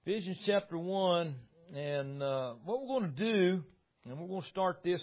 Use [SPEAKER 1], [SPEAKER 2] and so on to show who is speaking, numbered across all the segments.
[SPEAKER 1] Ephesians chapter 1, and what we're going to do, and we're going to start this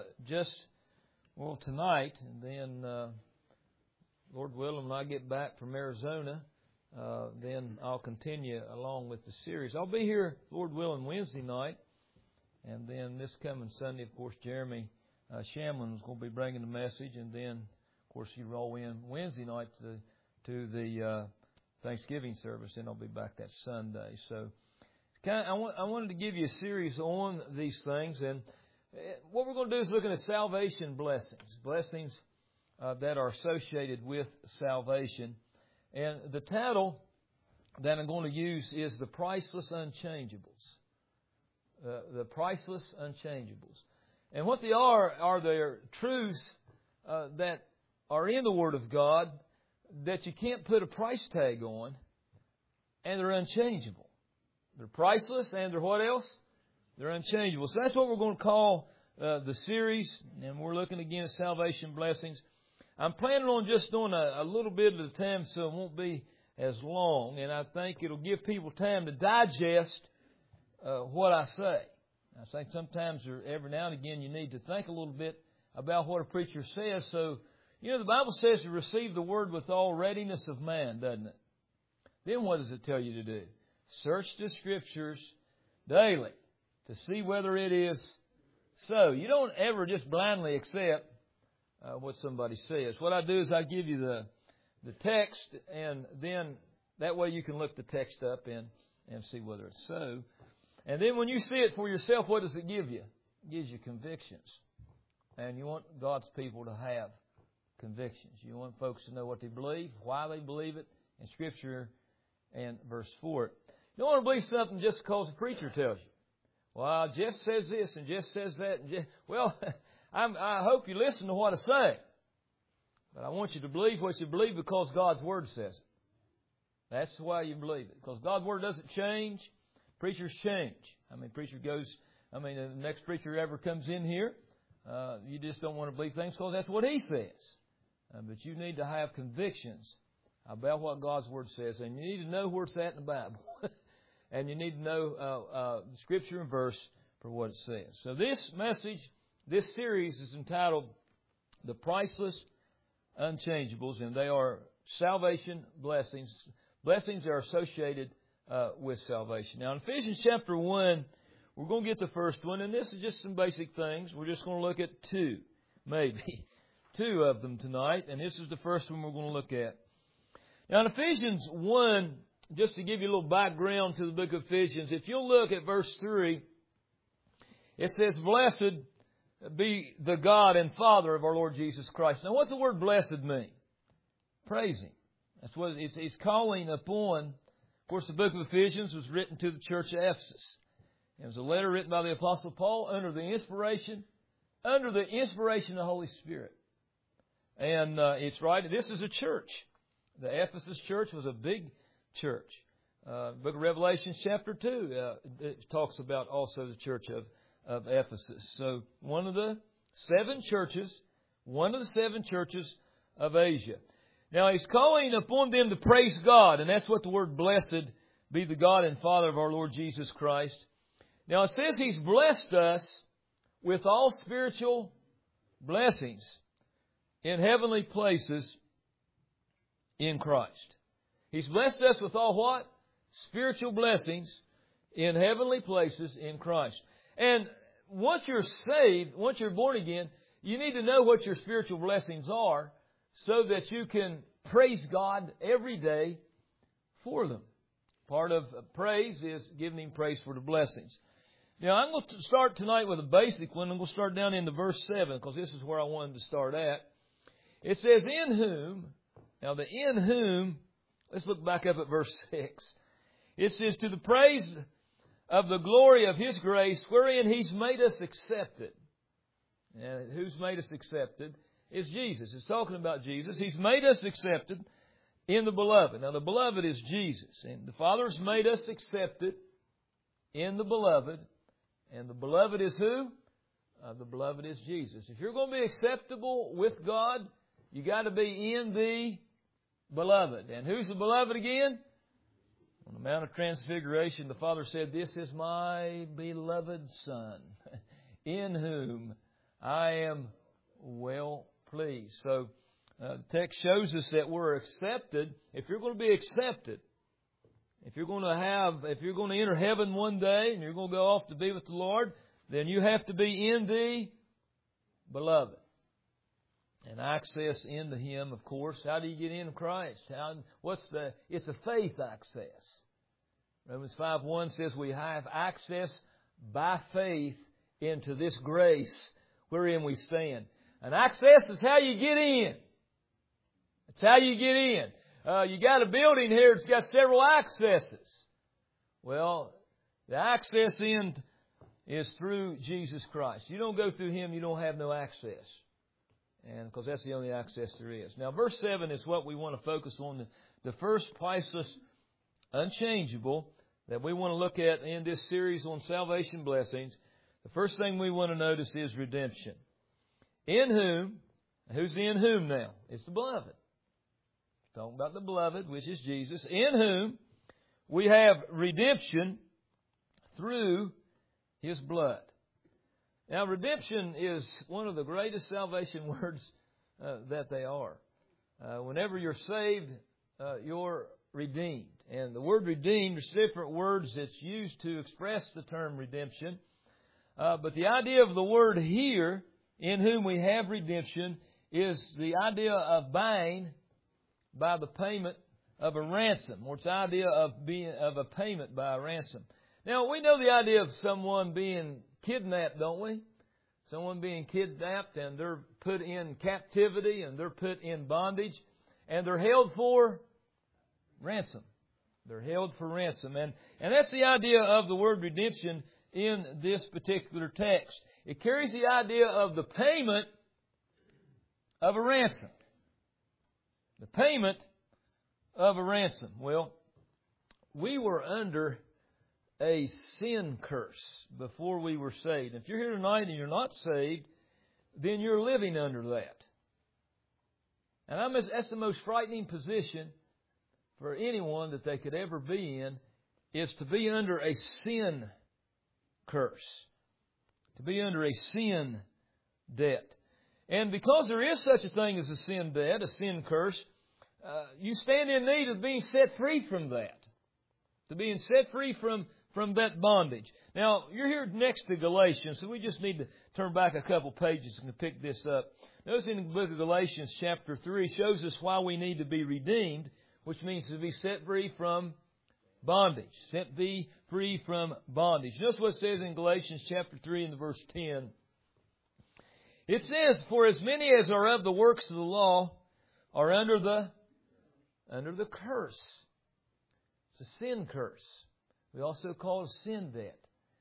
[SPEAKER 1] tonight, and then, Lord willing, when I get back from Arizona, then I'll continue along with the series. I'll be here, Lord willing, Wednesday night, and then this coming Sunday, of course, Jeremy Shamlin is going to be bringing the message, and then, of course, you roll in Wednesday night to the Thanksgiving service, and I'll be back that Sunday. So I wanted to give you a series on these things, and what we're going to do is looking at salvation blessings that are associated with salvation. And the title that I'm going to use is The Priceless Unchangeables. The Priceless Unchangeables. And what they are they're truths that are in the Word of God that you can't put a price tag on, and they're unchangeable. They're priceless, and they're what else? They're unchangeable. So that's what we're going to call the series, and we're looking again at salvation blessings. I'm planning on just doing a little bit at a time, so it won't be as long, and I think it'll give people time to digest what I say. I think sometimes, or every now and again, you need to think a little bit about what a preacher says. So, the Bible says to receive the Word with all readiness of mind, doesn't it? Then what does it tell you to do? Search the Scriptures daily to see whether it is so. You don't ever just blindly accept what somebody says. What I do is I give you the text, and then that way you can look the text up and see whether it's so. And then when you see it for yourself, what does it give you? It gives you convictions. And you want God's people to have convictions. You want folks to know what they believe, why they believe it, in Scripture and verse 4. You don't want to believe something just because the preacher tells you. Well, Jeff says this and Jeff says that. I hope you listen to what I say. But I want you to believe what you believe because God's Word says it. That's why you believe it. Because God's Word doesn't change. Preachers change. The next preacher ever comes in here, you just don't want to believe things because that's what he says. But you need to have convictions about what God's Word says. And you need to know where it's at in the Bible. And you need to know Scripture and verse for what it says. So this message, this series is entitled The Priceless Unchangeables. And they are salvation blessings. Blessings are associated with salvation. Now in Ephesians chapter 1, we're going to get the first one. And this is just some basic things. We're just going to look at maybe two of them tonight. And this is the first one we're going to look at. Now in Ephesians 1, just to give you a little background to the book of Ephesians, if you'll look at verse 3, it says, "Blessed be the God and Father of our Lord Jesus Christ." Now what's the word blessed mean? Praise Him. That's what it's calling upon. Of course, the book of Ephesians was written to the church of Ephesus. It was a letter written by the Apostle Paul under the inspiration of the Holy Spirit. And it's right. This is a church. The Ephesus church was a big church. Book of Revelation chapter 2 it talks about also the church of Ephesus. So one of the seven churches of Asia. Now He's calling upon them to praise God, and that's what the word blessed be the God and Father of our Lord Jesus Christ. Now it says He's blessed us with all spiritual blessings in heavenly places in Christ. He's blessed us with all what? Spiritual blessings in heavenly places in Christ. And once you're saved, once you're born again, you need to know what your spiritual blessings are so that you can praise God every day for them. Part of praise is giving Him praise for the blessings. Now, I'm going to start tonight with a basic one. I'm going to start down into verse 7 because this is where I wanted to start at. It says, "In whom," now the "in whom," let's look back up at verse 6. It says, "To the praise of the glory of His grace, wherein He's made us accepted." And who's made us accepted? It's Jesus. It's talking about Jesus. He's made us accepted in the Beloved. Now the Beloved is Jesus. And the Father's made us accepted in the Beloved. And the Beloved is who? The Beloved is Jesus. If you're going to be acceptable with God, you got to be in the Beloved. And who's the Beloved again? I want to Mount of Transfiguration, the Father said, "This is my beloved Son, in whom I am well pleased." So the text shows us that we're accepted. If you're going to be accepted, if you're going to enter heaven one day and you're going to go off to be with the Lord, then you have to be in the Beloved. And access into Him, of course. How do you get into Christ? It's a faith access. Romans 5:1 says we have access by faith into this grace wherein we stand. And access is how you get in. It's how you get in. You got a building here that's got several accesses. Well, the access in is through Jesus Christ. You don't go through Him, you don't have no access. And because that's the only access there is. Now, verse 7 is what we want to focus on. The first priceless, unchangeable that we want to look at in this series on salvation blessings. The first thing we want to notice is redemption. In whom, who's the in whom now? It's the beloved. Talking about the beloved, which is Jesus. In whom we have redemption through His blood. Now, redemption is one of the greatest salvation words that they are. Whenever you're saved, you're redeemed. And the word redeemed, there's different words that's used to express the term redemption. But the idea of the word here, in whom we have redemption, is the idea of buying by the payment of a ransom, or it's the idea of a payment by a ransom. Now, we know the idea of someone being kidnapped, don't we? Someone being kidnapped and they're put in captivity and they're put in bondage and they're held for ransom. They're held for ransom. And that's the idea of the word redemption in this particular text. It carries the idea of the payment of a ransom. The payment of a ransom. Well, we were under a sin curse before we were saved. If you're here tonight and you're not saved, then you're living under that. And that's the most frightening position for anyone that they could ever be in, is to be under a sin curse. To be under a sin debt. And because there is such a thing as a sin debt, a sin curse, you stand in need of being set free from that. To being set free from that bondage. Now, you're here next to Galatians, so we just need to turn back a couple pages and pick this up. Notice in the book of Galatians chapter 3 shows us why we need to be redeemed, which means to be set free from bondage. Set free from bondage. Notice what it says in Galatians chapter 3 and verse 10. It says, "For as many as are of the works of the law are under the curse." It's a sin curse. We also call it a sin debt.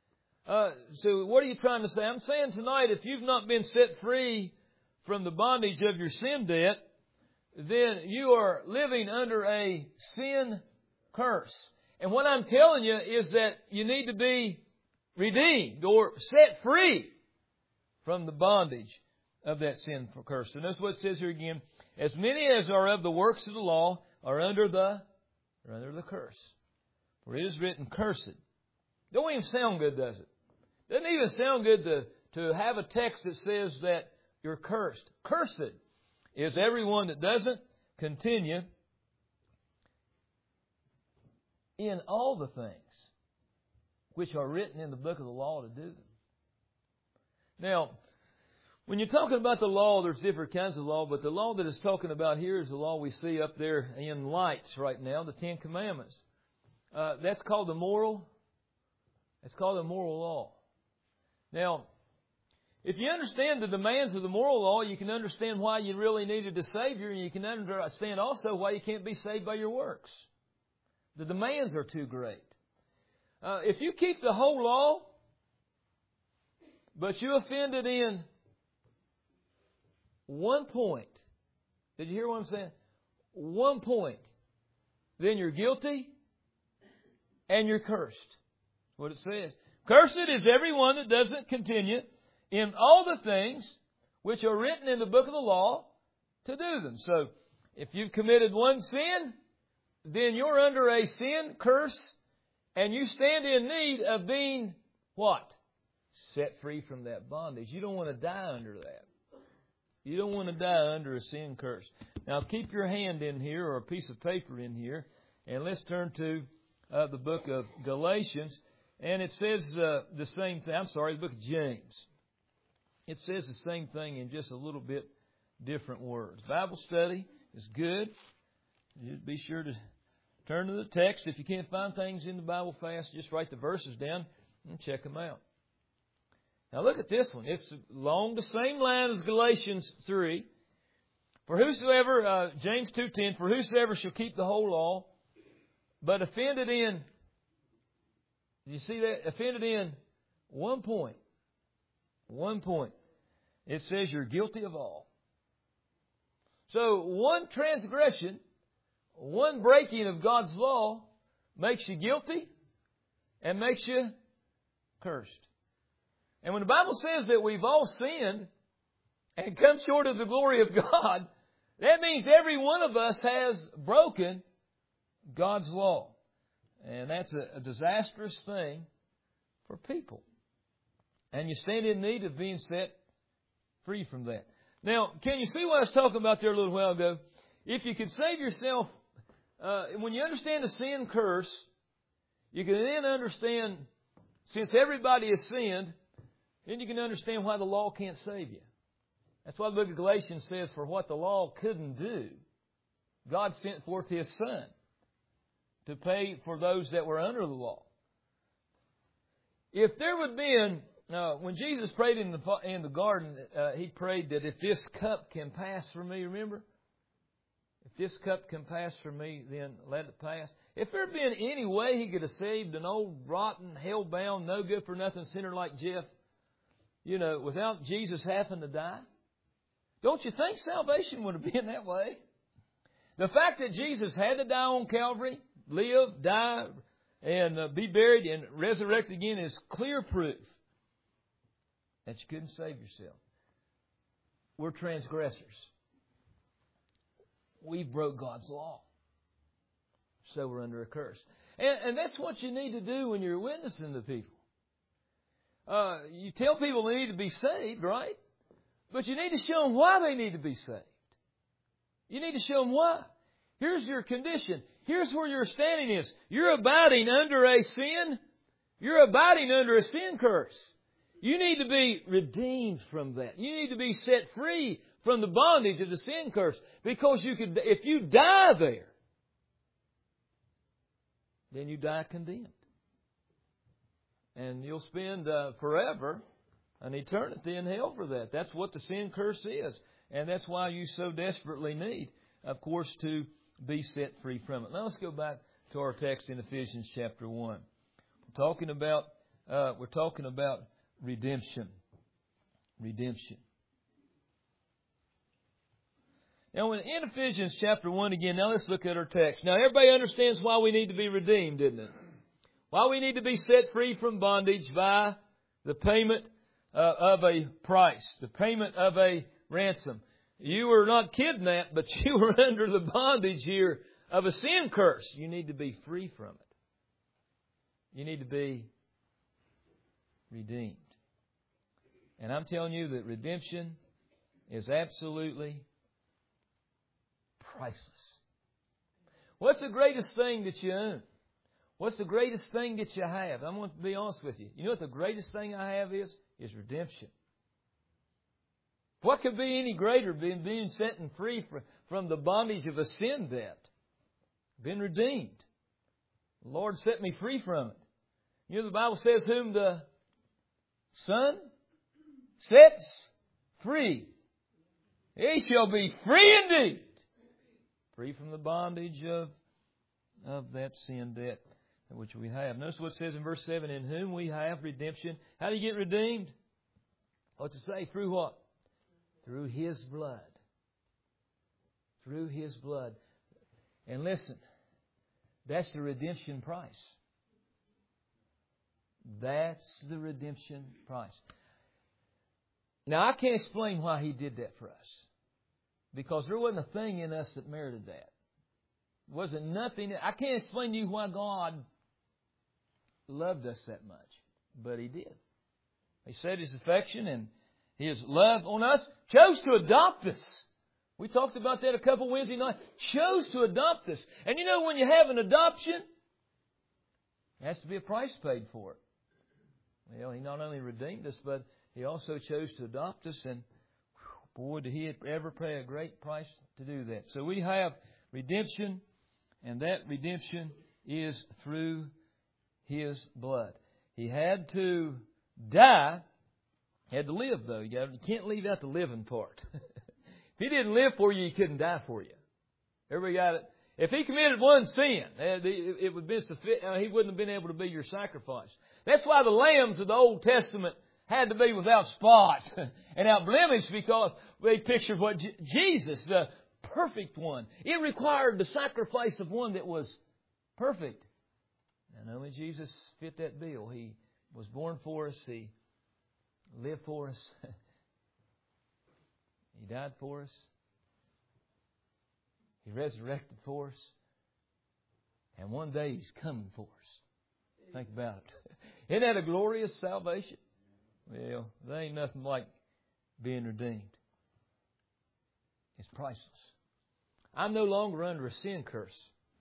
[SPEAKER 1] So what are you trying to say? I'm saying tonight, if you've not been set free from the bondage of your sin debt, then you are living under a sin curse. And what I'm telling you is that you need to be redeemed or set free from the bondage of that sin curse. And that's what it says here again. As many as are of the works of the law are under the curse. For it is written, "Cursed." Don't even sound good, does it? Doesn't even sound good to have a text that says that you're cursed. Cursed is everyone that doesn't continue in all the things which are written in the book of the law to do them. Now, when you're talking about the law, there's different kinds of law, but the law that it's talking about here is the law we see up there in lights right now, the Ten Commandments. That's called the moral law. Now, if you understand the demands of the moral law, you can understand why you really needed a Savior, and you can understand also why you can't be saved by your works. The demands are too great. If you keep the whole law, but you offended in one point, did you hear what I'm saying? One point, then you're guilty and you're cursed. What it says. Cursed is everyone that doesn't continue in all the things which are written in the book of the law to do them. So, if you've committed one sin, then you're under a sin curse, and you stand in need of being what? Set free from that bondage. You don't want to die under that. You don't want to die under a sin curse. Now keep your hand in here, or a piece of paper in here, and let's turn to the book of Galatians. And it says the same thing. I'm sorry, the book of James. It says the same thing in just a little bit different words. Bible study is good. Just be sure to turn to the text. If you can't find things in the Bible fast, just write the verses down and check them out. Now look at this one. It's along the same line as Galatians 3. For whosoever, James 2:10, for whosoever shall keep the whole law, but offended in, you see that? Offended in one point. One point. It says you're guilty of all. So one transgression, one breaking of God's law makes you guilty and makes you cursed. And when the Bible says that we've all sinned and come short of the glory of God, that means every one of us has broken God's law. And that's a disastrous thing for people. And you stand in need of being set free from that. Now, can you see what I was talking about there a little while ago? If you could save yourself, when you understand the sin curse, you can then understand, since everybody has sinned, then you can understand why the law can't save you. That's why the book of Galatians says, for what the law couldn't do, God sent forth His Son to pay for those that were under the law. If there would been, when Jesus prayed in the garden, He prayed that if this cup can pass from me, remember? If this cup can pass from me, then let it pass. If there had been any way He could have saved an old, rotten, hell-bound, no good for nothing sinner like Jeff, without Jesus having to die, don't you think salvation would have been that way? The fact that Jesus had to die on Calvary, live, die, and be buried and resurrected again is clear proof that you couldn't save yourself. We're transgressors. We broke God's law. So we're under a curse. And that's what you need to do when you're witnessing to people. You tell people they need to be saved, right? But you need to show them why they need to be saved. You need to show them why. Here's your condition. Here's where your standing is. You're abiding under a sin. You're abiding under a sin curse. You need to be redeemed from that. You need to be set free from the bondage of the sin curse. Because if you die there, then you die condemned. And you'll spend forever, an eternity in hell for that. That's what the sin curse is. And that's why you so desperately need, of course, to be set free from it. Now let's go back to our text in Ephesians chapter 1. We're talking about redemption. Redemption. Now in Ephesians chapter 1 again, now let's look at our text. Now everybody understands why we need to be redeemed, isn't it? Why we need to be set free from bondage by the payment of a price, the payment of a ransom. You were not kidnapped, but you were under the bondage here of a sin curse. You need to be free from it. You need to be redeemed. And I'm telling you that redemption is absolutely priceless. What's the greatest thing that you own? What's the greatest thing that you have? I'm going to be honest with you. You know what the greatest thing I have is? Is redemption. What could be any greater than being set and free from the bondage of a sin debt? Been redeemed. The Lord set me free from it. You know the Bible says whom the Son sets free, he shall be free indeed. Free from the bondage of that sin debt which we have. Notice what it says in verse 7, in whom we have redemption. How do you get redeemed? What to say? Through what? Through His blood. Through His blood. And listen, that's the redemption price. That's the redemption price. Now, I can't explain why He did that for us. Because there wasn't a thing in us that merited that. wasn't nothing. I can't explain to you why God loved us that much, but He did. He set His affection and His love on us, chose to adopt us. We talked about that a couple Wednesday nights. Chose to adopt us. And you know, when you have an adoption, there has to be a price paid for it. Well, He not only redeemed us, but He also chose to adopt us. And boy, did He ever pay a great price to do that. So we have redemption, and that redemption is through His blood. He had to die. He had to live, though. You can't leave out the living part. If He didn't live for you, He couldn't die for you. Everybody got it? If He committed one sin, it would have been He wouldn't have been able to be your sacrifice. That's why the lambs of the Old Testament had to be without spot and without blemish, because they pictured what Jesus, the perfect one. It required the sacrifice of one that was perfect. And only Jesus fit that bill. He was born for us. He lived for us. He died for us. He resurrected for us. And one day He's coming for us. Think about it. Isn't that a glorious salvation? Well, there ain't nothing like being redeemed. It's priceless. I'm no longer under a sin curse.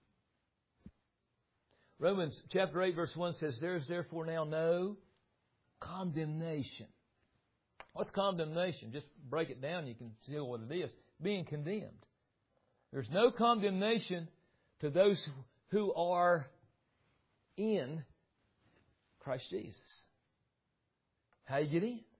[SPEAKER 1] Romans chapter 8 verse 1 says, there is therefore now no condemnation. What's condemnation? Just break it down, you can see what it is. Being condemned. There's no condemnation to those who are in Christ Jesus. How you get in?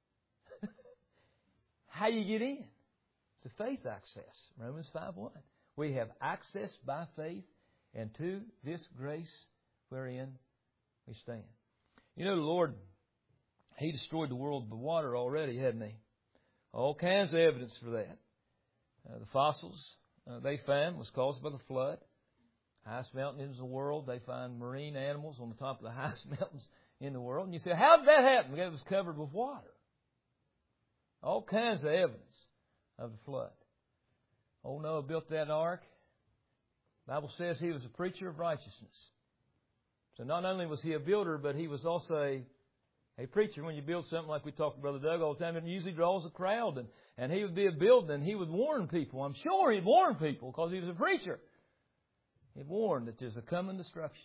[SPEAKER 1] How you get in? It's a faith access. Romans 5:1. We have access by faith and to this grace wherein we stand. You know, the Lord, He destroyed the world with water already, hadn't He? All kinds of evidence for that. The fossils they found was caused by the flood. Highest mountain in the world, they find marine animals on the top of the highest mountains in the world. And you say, how did that happen? It was covered with water. All kinds of evidence of the flood. Old Noah built that ark. The Bible says he was a preacher of righteousness. So not only was he a builder, but he was also a preacher. When you build something like we talked to Brother Doug all the time, it usually draws a crowd. And he would be a builder and he would warn people. I'm sure he'd warn people because he was a preacher. He'd warn that there's a coming destruction.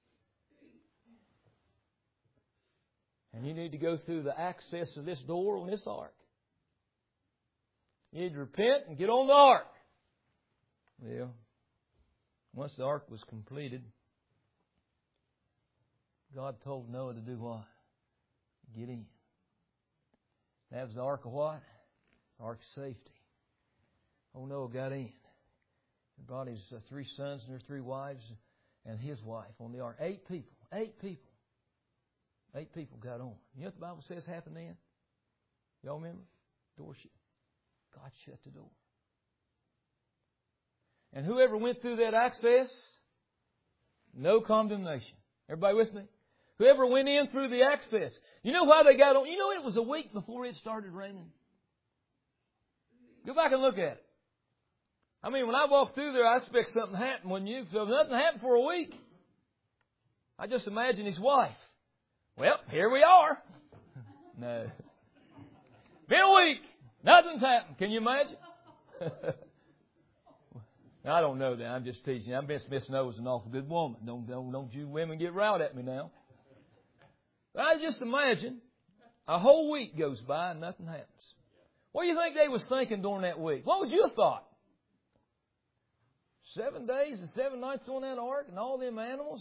[SPEAKER 1] And you need to go through the access of this door on this ark. You need to repent and get on the ark. Well, once the ark was completed, God told Noah to do what? Get in. That was the ark of what? The ark of safety. Old Noah got in. He brought his 3 sons and their 3 wives and his wife on the ark. 8 people. 8 people. 8 people got on. You know what the Bible says happened then? Y'all remember? Door shut. God shut the door. And whoever went through that access, no condemnation. Everybody with me? Whoever went in through the access. You know why they got on? You know it was a week before it started raining. Go back and look at it. I mean, when I walked through there, I expect something happened. When so nothing happened for a week. I just imagine his wife. Well, here we are. No. Been a week. Nothing's happened. Can you imagine? I don't know that. I'm just teasing. I bet Miss Noah's an awful good woman. Don't you women get riled at me now. But I just imagine a whole week goes by and nothing happens. What do you think they was thinking during that week? What would you have thought? 7 days and 7 nights on that ark and all them animals.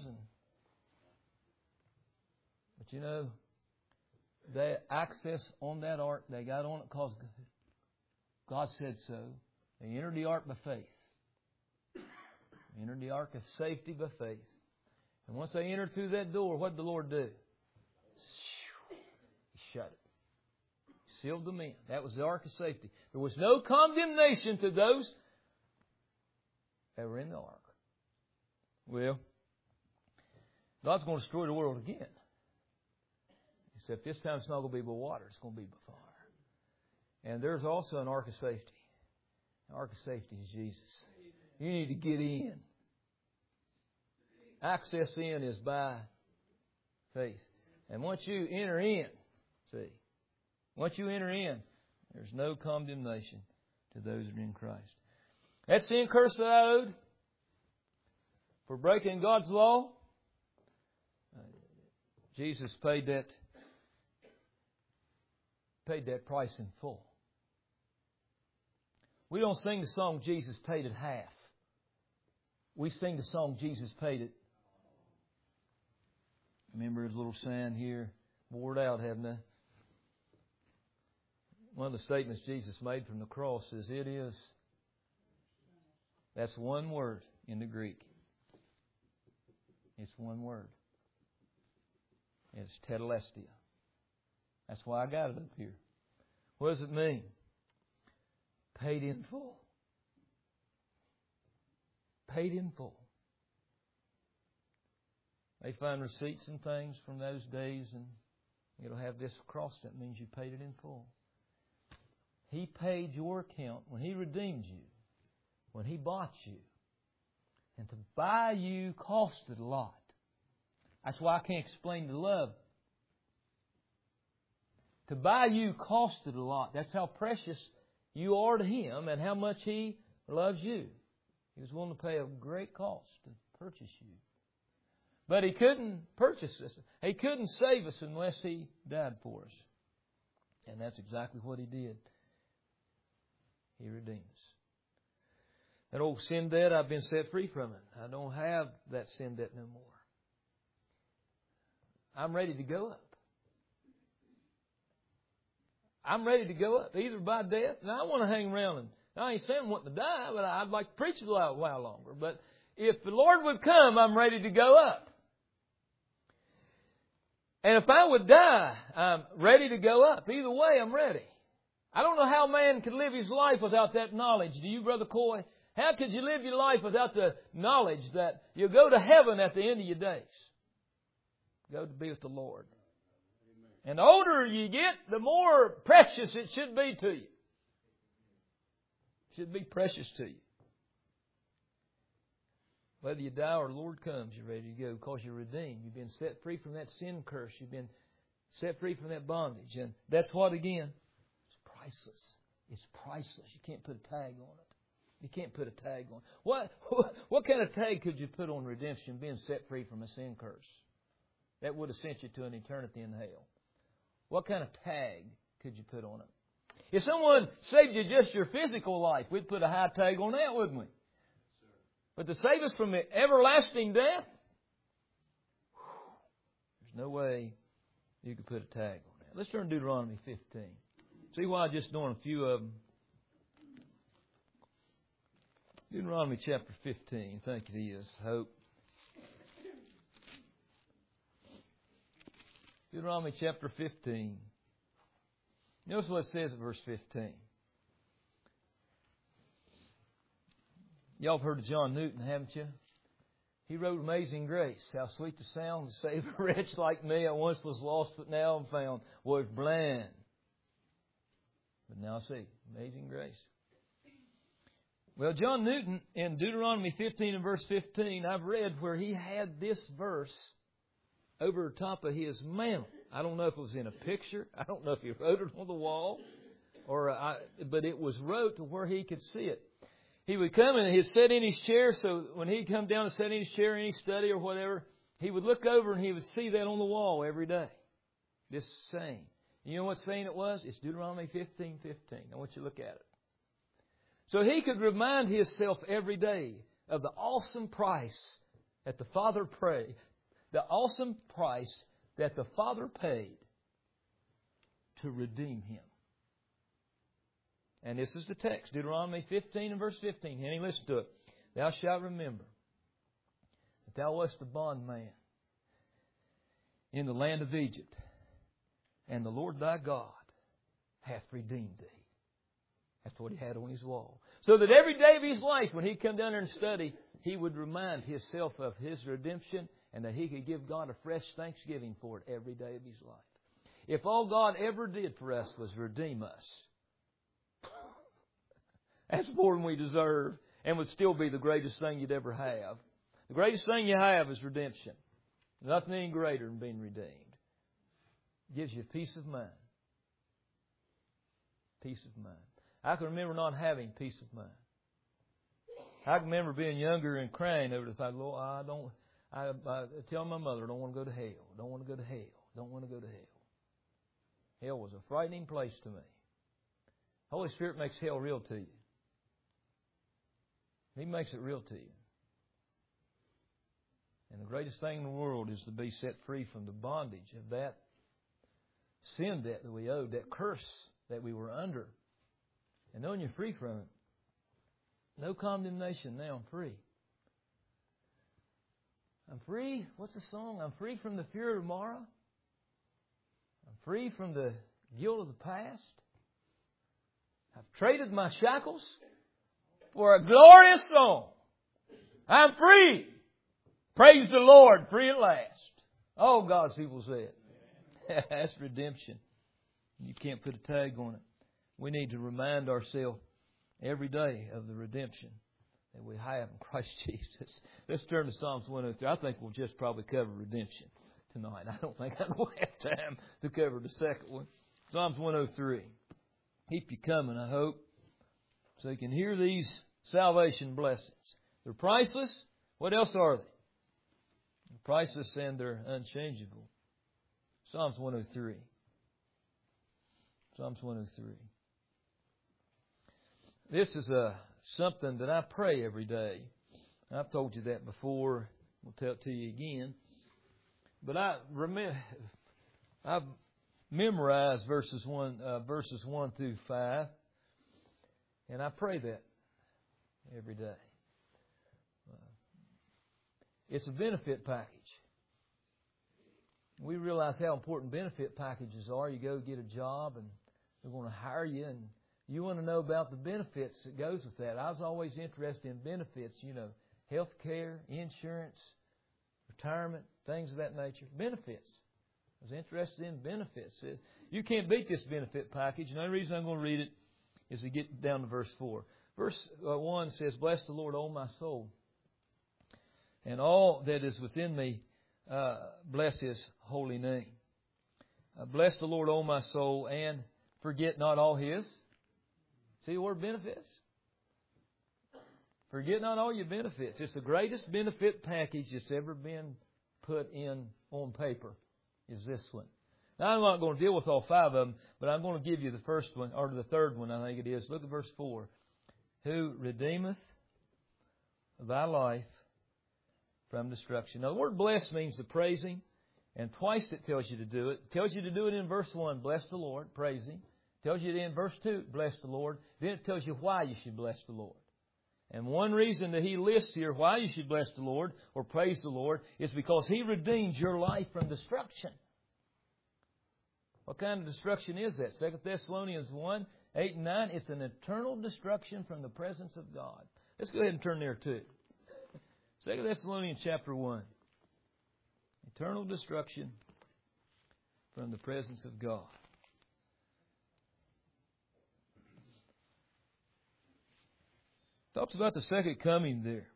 [SPEAKER 1] But you know, the access on that ark, they got on it because God said so. They entered the ark by faith. They entered the ark of safety by faith. And once they entered through that door, what did the Lord do? He shut it. He sealed them in. That was the ark of safety. There was no condemnation to those that were in the ark. Well, God's going to destroy the world again. Except this time it's not going to be by water. It's going to be by fire. And there's also an ark of safety. The ark of safety is Jesus. You need to get in. Access in is by faith. And once you enter in, once you enter in, there's no condemnation to those that are in Christ. That sin curse that I owed for breaking God's law, Jesus paid that price in full. We don't sing the song Jesus paid it half. We sing the song Jesus paid it. Remember his little sign here, bored out, haven't I? One of the statements Jesus made from the cross is, "It is." That's one word in the Greek. It's one word. It's tetelestai. That's why I got it up here. What does it mean? Paid in full. Paid in full. They find receipts and things from those days, and it'll have this across. That means you paid it in full. He paid your account when He redeemed you, when He bought you. And to buy you costed a lot. That's why I can't explain the love. To buy you costed a lot. That's how precious you are to Him and how much He loves you. He was willing to pay a great cost to purchase you. But He couldn't purchase us. He couldn't save us unless He died for us. And that's exactly what He did. He redeemed us. That old sin debt, I've been set free from it. I don't have that sin debt no more. I'm ready to go up. I'm ready to go up, either by death. Now, I want to hang around, and I ain't saying I want to die, but I'd like to preach a while longer. But if the Lord would come, I'm ready to go up. And if I would die, I'm ready to go up. Either way, I'm ready. I don't know how man could live his life without that knowledge. Do you, Brother Coy? How could you live your life without the knowledge that you'll go to heaven at the end of your days? Go to be with the Lord. And the older you get, the more precious it should be to you. It should be precious to you. Whether you die or the Lord comes, you're ready to go because you're redeemed. You've been set free from that sin curse. You've been set free from that bondage. And that's what, again, it's priceless. It's priceless. You can't put a tag on it. You can't put a tag on it. What kind of tag could you put on redemption, being set free from a sin curse? That would have sent you to an eternity in hell. What kind of tag could you put on it? If someone saved you just your physical life, we'd put a high tag on that, wouldn't we? But to save us from everlasting death, there's no way you could put a tag on that. Let's turn to Deuteronomy 15. See why I'm just doing a few of them. Deuteronomy chapter 15. Thank you, it is. Hope. Deuteronomy chapter 15. Notice what it says in verse 15. Y'all have heard of John Newton, haven't you? He wrote Amazing Grace. How sweet the sound to save a wretch like me. I once was lost, but now I'm found. Was blind, but now I see. Amazing Grace. Well, John Newton, in Deuteronomy 15 and verse 15, I've read where he had this verse over the top of his mantle. I don't know if it was in a picture. I don't know if he wrote it on the wall, but it was wrote to where he could see it. He would come and he'd sit in his chair, so when he'd come down and sit in his chair in any study or whatever, he would look over and he would see that on the wall every day. This saying. You know what saying it was? It's Deuteronomy 15:15. I want you to look at it. So he could remind himself every day of the awesome price that the Father paid. The awesome price that the Father paid to redeem him. And this is the text, Deuteronomy 15 and verse 15. Henny, listen to it. Thou shalt remember that thou wast a bondman in the land of Egypt, and the Lord thy God hath redeemed thee. That's what he had on his wall. So that every day of his life, when he'd come down there and study, he would remind himself of his redemption and that he could give God a fresh thanksgiving for it every day of his life. If all God ever did for us was redeem us, that's more than we deserve and would still be the greatest thing you'd ever have. The greatest thing you have is redemption. Nothing any greater than being redeemed. It gives you peace of mind. Peace of mind. I can remember not having peace of mind. I can remember being younger and crying over the fact, Lord, I tell my mother, I don't want to go to hell. Don't want to go to hell. Don't want to go to hell. Hell was a frightening place to me. Holy Spirit makes hell real to you. He makes it real to you. And the greatest thing in the world is to be set free from the bondage of that sin debt that we owed, that curse that we were under. And knowing you're free from it. No condemnation now, I'm free. I'm free. What's the song? I'm free from the fear of tomorrow. I'm free from the guilt of the past. I've traded my shackles for a glorious song. I'm free. Praise the Lord, free at last. Oh, God's people say it. That's redemption. You can't put a tag on it. We need to remind ourselves every day of the redemption that we have in Christ Jesus. Let's turn to Psalms 103. I think we'll just probably cover redemption tonight. I don't think I'm going to have time to cover the second one. Psalms 103. Keep you coming, I hope, so you can hear these salvation blessings. They're priceless. What else are they? They're priceless and they're unchangeable. Psalms 103. Psalms 103. This is something that I pray every day. I've told you that before. I'll tell it to you again. But I've memorized verses 1 through 5, and I pray that every day. It's a benefit package. We realize how important benefit packages are. You go get a job, and they're going to hire you, and you want to know about the benefits that goes with that. I was always interested in benefits, health care, insurance, retirement, things of that nature. Benefits. I was interested in benefits. You can't beat this benefit package. And the only reason I'm going to read it is to get down to verse 4. Verse 1 says, Bless the Lord, O my soul, and all that is within me, bless His holy name. Bless the Lord, O my soul, and forget not all His. See the word benefits? Forget not all your benefits. It's the greatest benefit package that's ever been put in on paper, is this one. Now, I'm not going to deal with all 5 of them, but I'm going to give you the first one, or the third one, I think it is. Look at verse 4. Who redeemeth thy life from destruction. Now, the word bless means to praise Him, and twice it tells you to do it. It tells you to do it in verse 1, bless the Lord, praise Him. It tells you in verse 2, bless the Lord. Then it tells you why you should bless the Lord. And one reason that he lists here why you should bless the Lord or praise the Lord is because He redeems your life from destruction. What kind of destruction is that? 2 Thessalonians 1, 8 and 9. It's an eternal destruction from the presence of God. Let's go ahead and turn there too. 2 Thessalonians chapter 1. Eternal destruction from the presence of God. Talks about the second coming there.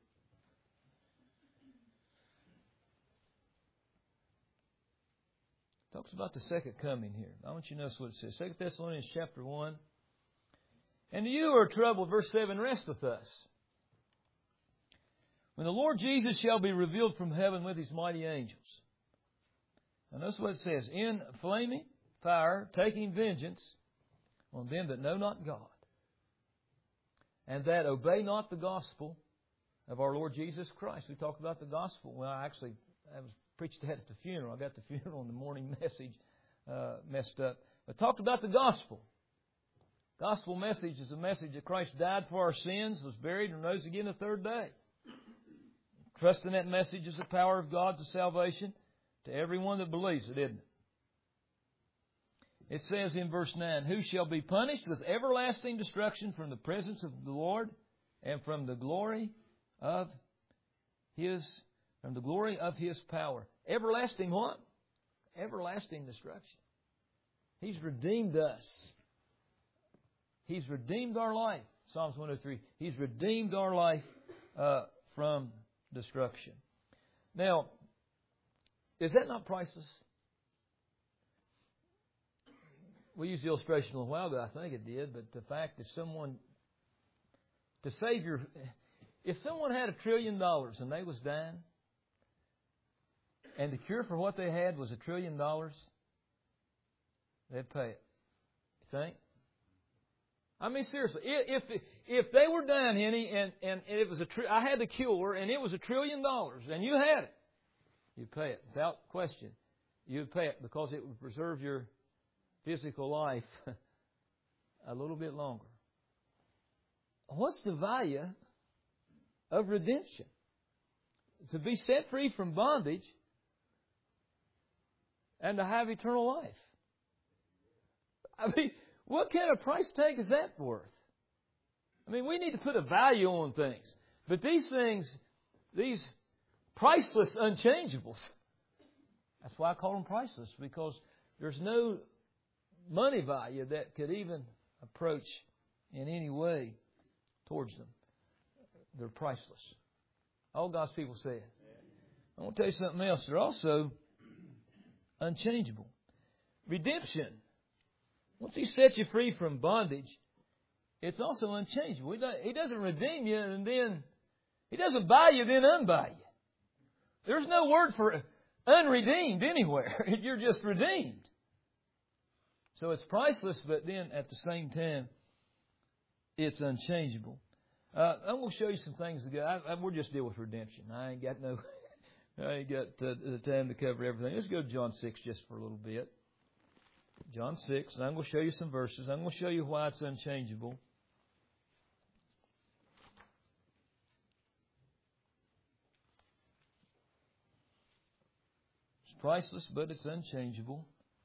[SPEAKER 1] Talks about the second coming here. I want you to notice what it says. 2 Thessalonians chapter 1. And you who are troubled, verse 7, rest with us. When the Lord Jesus shall be revealed from heaven with His mighty angels. And notice what it says. In flaming fire, taking vengeance on them that know not God, and that obey not the gospel of our Lord Jesus Christ. We talked about the gospel. Well, I was preached that at the funeral. I got the funeral and the morning message messed up. I talked about the gospel. Gospel message is a message that Christ died for our sins, was buried, and rose again the third day. Trusting that message is the power of God to salvation to everyone that believes it, isn't it? It says in verse 9, Who shall be punished with everlasting destruction from the presence of the Lord and from the glory of His power. Everlasting what? Everlasting destruction. He's redeemed us. He's redeemed our life. Psalms 103. He's redeemed our life from destruction. Now, is that not priceless? We used the illustration a little while ago, I think it did, but the fact if someone had $1 trillion and they was dying, and the cure for what they had was $1 trillion, they'd pay it. You think? I mean, seriously, if they were dying, Henny, and it was I had the cure, and it was $1 trillion, and you had it, you'd pay it without question. You'd pay it because it would preserve your physical life a little bit longer. What's the value of redemption? To be set free from bondage and to have eternal life. I mean, what kind of price tag is that worth? I mean, we need to put a value on things. But these things, these priceless unchangeables, that's why I call them priceless, because there's no money value that could even approach in any way towards them. They're priceless. All God's people say it. I want to tell you something else. They're also unchangeable. Redemption. Once He sets you free from bondage, it's also unchangeable. He doesn't redeem you and then He doesn't buy you, then unbuy you. There's no word for unredeemed anywhere. You're just redeemed. So it's priceless, but then at the same time, it's unchangeable. I'm going to show you some things. We'll just deal with redemption. I ain't got the time to cover everything. Let's go to John 6 just for a little bit. John 6, and I'm going to show you some verses. I'm going to show you why it's unchangeable. It's priceless, but it's unchangeable.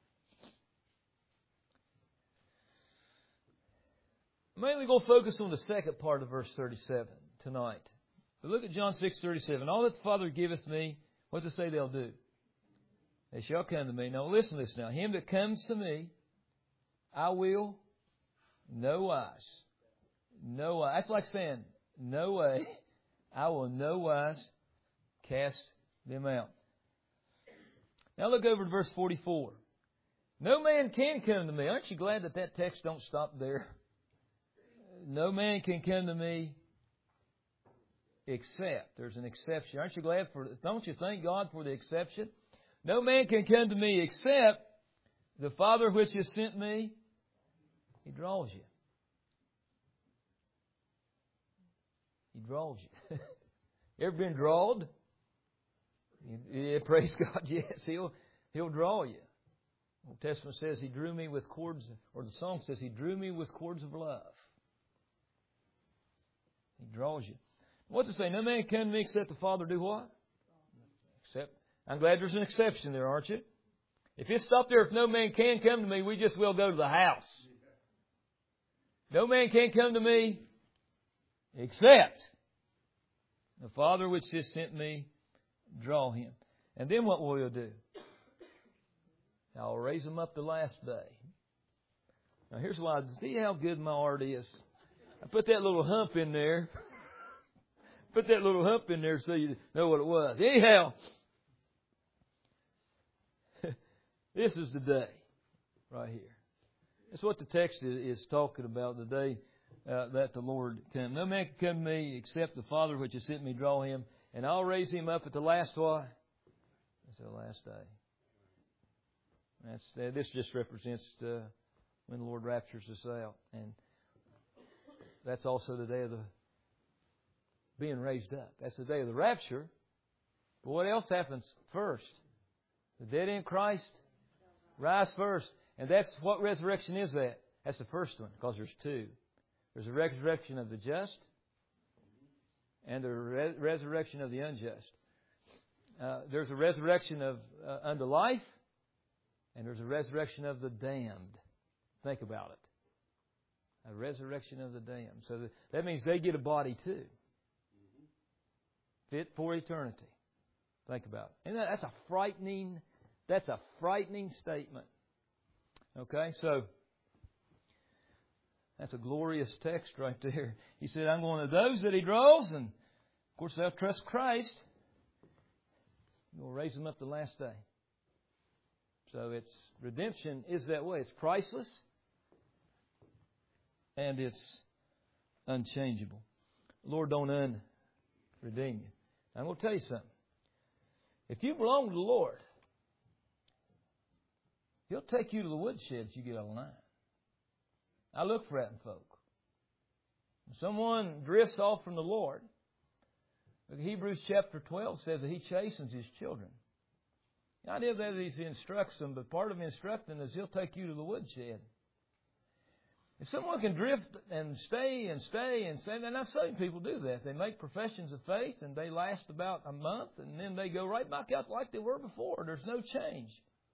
[SPEAKER 1] I'm mainly going to focus on the second part of verse 37 tonight. But look at John 6:37. All that the Father giveth me, what's it say they'll do? They shall come to me. Now listen to this now. Him that comes to me, I will no wise. No wise. That's like saying, no way. I will no wise cast them out. Now look over to verse 44. No man can come to me. Aren't you glad that text don't stop there? No man can come to me except. There's an exception. Aren't you glad for it? Don't you thank God for the exception? No man can come to me except the Father which has sent me. He draws you. He draws you. You ever been drawed? Yeah, praise God, yes. He'll draw you. The Old Testament says He drew me with cords, or the song says He drew me with cords of love. He draws you. What's it say? No man can come to me except the Father do what? Except. I'm glad there's an exception there, aren't you? If it stopped there, if no man can come to me, we just will go to the house. No man can come to me except the Father which has sent me draw him. And then what will you do? I'll raise him up the last day. Now here's why. See how good my art is? I put that little hump in there. Put that little hump in there so you know what it was. Anyhow, this is the day right here. That's what the text is talking about, the day that the Lord came. No man can come to me except the Father which has sent me draw him, and I'll raise him up at the last what? That's the last day. This just represents when the Lord raptures us out. And that's also the day of the being raised up. That's the day of the rapture. But what else happens first? The dead in Christ rise first. And that's what resurrection is that. That's the first one, because there's two. There's a resurrection of the just and the resurrection of the unjust. There's a resurrection of unto life, and there's a resurrection of the damned. Think about it. A resurrection of the damned. So that means they get a body too. Fit for eternity. Think about it. And that's a frightening statement. Okay, so that's a glorious text right there. He said, I'm going to those that He draws, and Of course, they'll trust Christ. We'll raise them up the last day. So redemption is that way. It's priceless. And it's unchangeable. The Lord don't unredeem you. I'm going to tell you something. If you belong to the Lord, He'll take you to the woodshed if you get online. I look for that in folk. When someone drifts off from the Lord, Hebrews chapter 12 says that He chastens His children. The idea of that is He instructs them, but part of instructing is He'll take you to the woodshed. If someone can drift and stay, and now some people do that. They make professions of faith and they last about a month and then they go right back out like they were before. There's no change.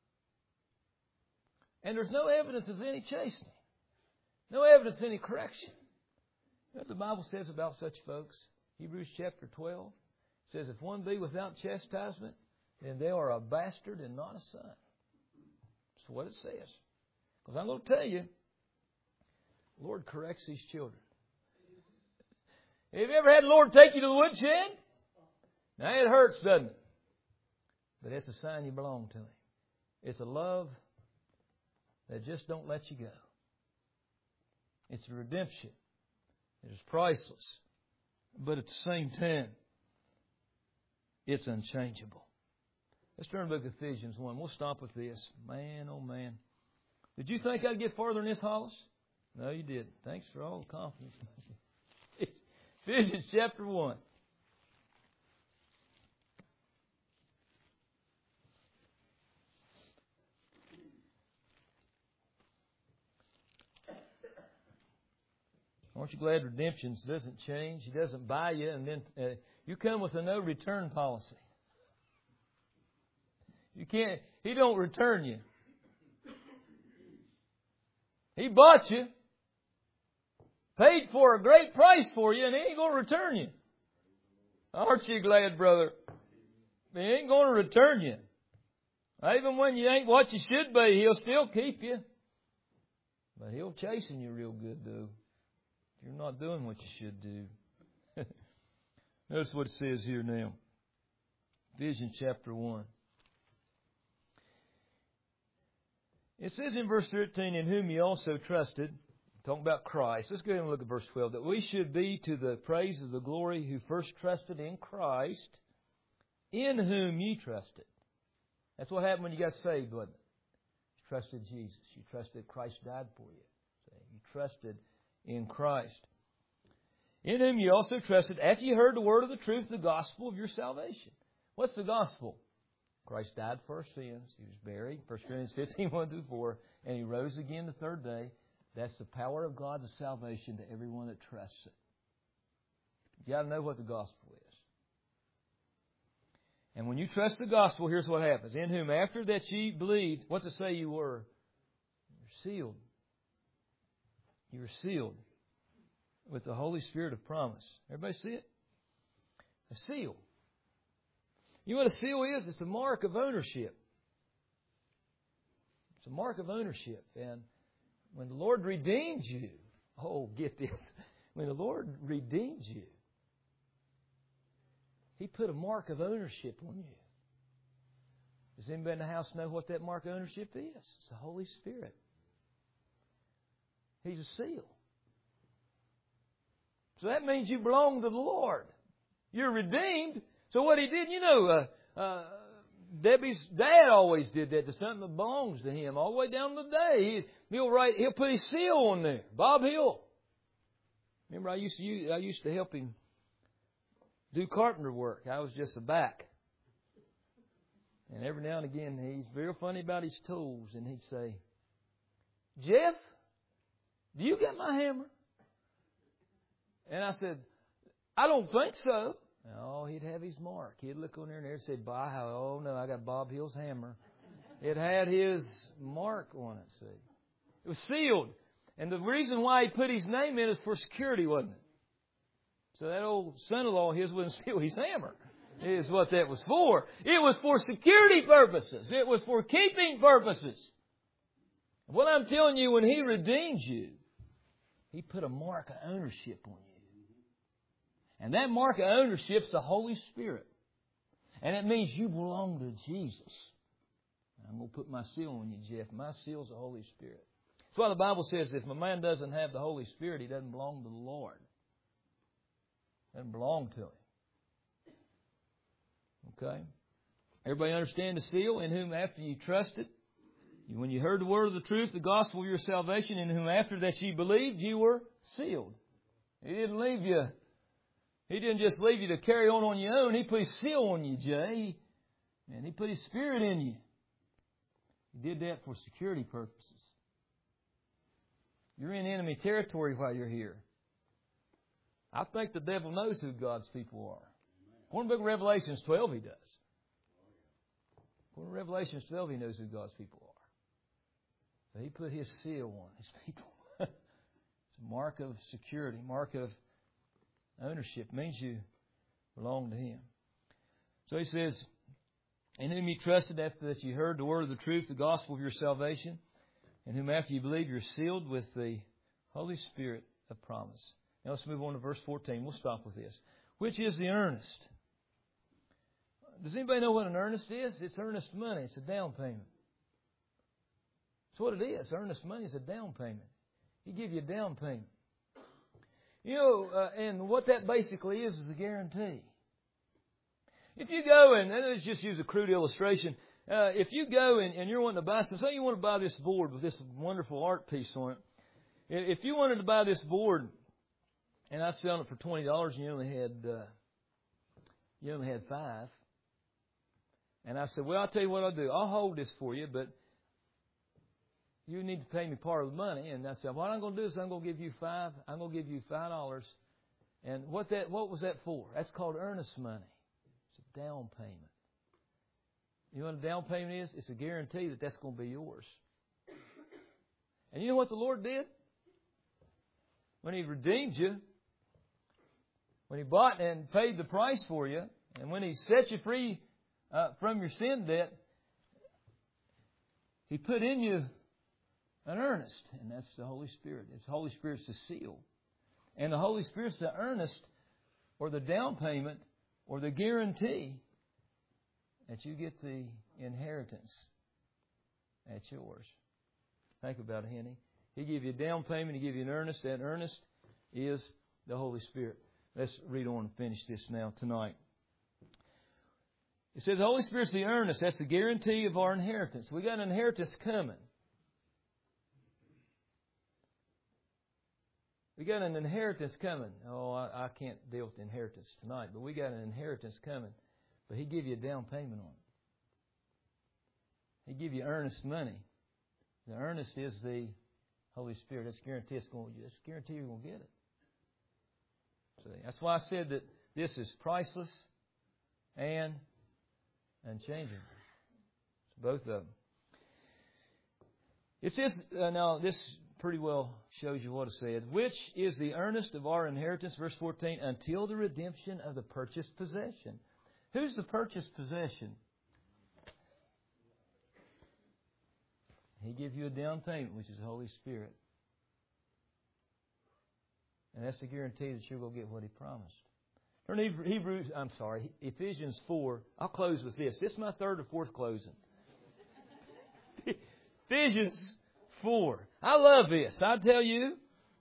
[SPEAKER 1] And there's no evidence of any chastening. No evidence of any correction. You know what the Bible says about such folks? Hebrews chapter 12 says, if one be without chastisement, then they are a bastard and not a son. That's what it says. Because I'm going to tell you, the Lord corrects His children. Have you ever had the Lord take you to the woodshed? Now it hurts, doesn't it? But it's a sign you belong to Him. It's a love that just don't let you go. It's a redemption. It is priceless. But at the same time, it's unchangeable. Let's turn to the book of Ephesians 1. We'll stop with this. Man, oh man. Did you think I'd get farther in this, Hollis? No, you didn't. Thanks for all the confidence. Ephesians chapter 1. Aren't you glad redemption doesn't change? He doesn't buy you and then you come with a no return policy. He don't return you. He bought you, paid for a great price for you, and He ain't going to return you. Aren't you glad, brother? He ain't going to return you. Even when you ain't what you should be, He'll still keep you. But He'll chasten you real good, though. If you're not doing what you should do. Notice what it says here now. Ephesians chapter 1. It says in verse 13, in whom you also trusted, talking about Christ. Let's go ahead and look at verse 12. That we should be to the praise of the glory who first trusted in Christ, in whom ye trusted. That's what happened when you got saved, wasn't it? You trusted Jesus. You trusted Christ died for you. You trusted in Christ. In whom you also trusted after you heard the word of the truth, the gospel of your salvation. What's the gospel? Christ died for our sins. He was buried, 1 Corinthians 15, 1-4, and He rose again the third day. That's the power of God's salvation to everyone that trusts it. You got to know what the gospel is. And when you trust the gospel, here's what happens. In whom after that ye believed, what's it say you were? You're sealed. You're sealed with the Holy Spirit of promise. Everybody see it? A seal. You know what a seal is? It's a mark of ownership. It's a mark of ownership. And when the Lord redeems you, oh, get this. When the Lord redeems you, He put a mark of ownership on you. Does anybody in the house know what that mark of ownership is? It's the Holy Spirit. He's a seal. So that means you belong to the Lord. You're redeemed. So what He did, Debbie's dad always did that to something that belongs to him all the way down to the day. He'll put his seal on there. Bob Hill. Remember, I used to help him do carpenter work. I was just a back. And every now and again, he's very funny about his tools, and he'd say, "Jeff, do you got my hammer?" And I said, "I don't think so." Oh, he'd have his mark. He'd look on there and there'd say, "Oh no, I got Bob Hill's hammer." It had his mark on it, see. It was sealed. And the reason why he put his name in is for security, wasn't it? So that old son-in-law of his wouldn't steal his hammer. Is what that was for. It was for security purposes. It was for keeping purposes. What I'm telling you, when He redeems you, He put a mark of ownership on you. And that mark of ownership is the Holy Spirit. And it means you belong to Jesus. I'm going to put my seal on you, Jeff. My seal is the Holy Spirit. That's why the Bible says if a man doesn't have the Holy Spirit, he doesn't belong to the Lord. Doesn't belong to Him. Okay? Everybody understand the seal? In whom after you trusted, when you heard the word of the truth, the gospel of your salvation, in whom after that you believed, you were sealed. He didn't leave you. He didn't just leave you to carry on your own. He put His seal on you, Jay. And He put His Spirit in you. He did that for security purposes. You're in enemy territory while you're here. I think the devil knows who God's people are. According to the book of Revelations 12, he does. According to Revelations 12, he knows who God's people are. But He put His seal on His people. It's a mark of security, mark of ownership. It means you belong to Him. So he says, in whom you trusted after that you heard the word of the truth, the gospel of your salvation, in whom after you believe you're sealed with the Holy Spirit of promise. Now let's move on to verse 14. We'll stop with this. Which is the earnest? Does anybody know what an earnest is? It's earnest money. It's a down payment. That's what it is. Earnest money is a down payment. He give you a down payment. You know, and what that basically is a guarantee. If you go and let's just use a crude illustration. If you go and you're wanting to buy something, say you want to buy this board with this wonderful art piece on it. If you wanted to buy this board and I was selling it for $20 and you only had 5. And I said, well, I'll tell you what I'll do. I'll hold this for you, but you need to pay me part of the money. And I said, what I'm going to do is I'm going to give you $5. And what was that for? That's called earnest money. It's a down payment. You know what a down payment is? It's a guarantee that that's going to be yours. And you know what the Lord did? When He redeemed you, when He bought and paid the price for you, and when He set you free from your sin debt, He put in you an earnest, and that's the Holy Spirit. The Holy Spirit's the seal. And the Holy Spirit's the earnest, or the down payment, or the guarantee that you get the inheritance that's yours. Think about it, Henny. He give you a down payment, He give you an earnest. That earnest is the Holy Spirit. Let's read on and finish this now tonight. It says the Holy Spirit's the earnest. That's the guarantee of our inheritance. We got an inheritance coming. We got an inheritance coming. Oh, I can't deal with the inheritance tonight, but we got an inheritance coming. But He give you a down payment on it. He give you earnest money. The earnest is the Holy Spirit. That's guarantee you're going to get it. See, that's why I said that this is priceless and unchanging. Both of them. It says, now this pretty well shows you what it said. Which is the earnest of our inheritance, verse 14, until the redemption of the purchased possession. Who's the purchased possession? He gives you a down payment, which is the Holy Spirit. And that's the guarantee that you're going to get what He promised. Turn to Ephesians 4. I'll close with this. This is my third or fourth closing. Ephesians 4. I love this. I tell you.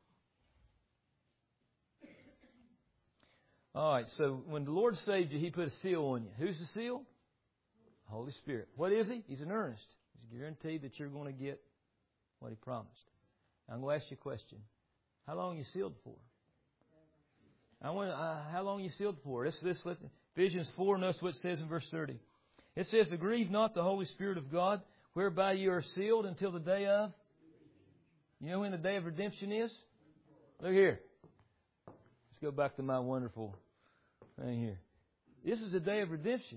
[SPEAKER 1] All right, so when the Lord saved you, He put a seal on you. Who's the seal? The Holy Spirit. What is He? He's an earnest. He's a guarantee that you're going to get what He promised. I'm going to ask you a question. How long are you sealed for? How long are you sealed for? Ephesians 4, notice what it says in verse 30. It says, grieve not the Holy Spirit of God, whereby you are sealed until the day of... You know when the day of redemption is? Look here. Let's go back to my wonderful thing here. This is the day of redemption.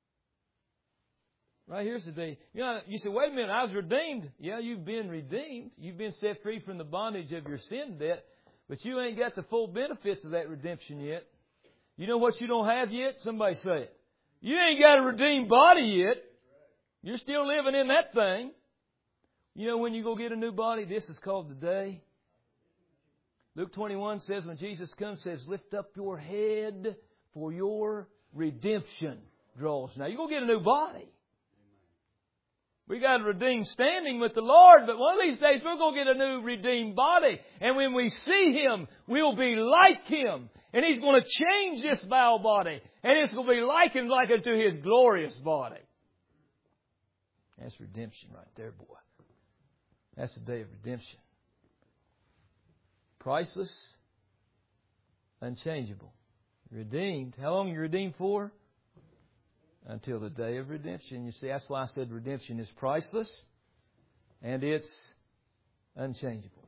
[SPEAKER 1] Right here's the day. You know, you say, wait a minute, I was redeemed. Yeah, you've been redeemed. You've been set free from the bondage of your sin debt. But you ain't got the full benefits of that redemption yet. You know what you don't have yet? Somebody say it. You ain't got a redeemed body yet. You're still living in that thing. You know when you go get a new body, this is called the day Luke 21 says when Jesus comes, says, lift up your head for your redemption draws. Now, you're going to get a new body. We got a redeemed standing with the Lord, but one of these days we're going to get a new redeemed body. And when we see Him, we'll be like Him. And He's going to change this foul body. And it's going to be likened like unto His glorious body. That's redemption right there, boy. That's the day of redemption. Priceless, unchangeable. Redeemed. How long are you redeemed for? Until the day of redemption. You see, that's why I said redemption is priceless and it's unchangeable.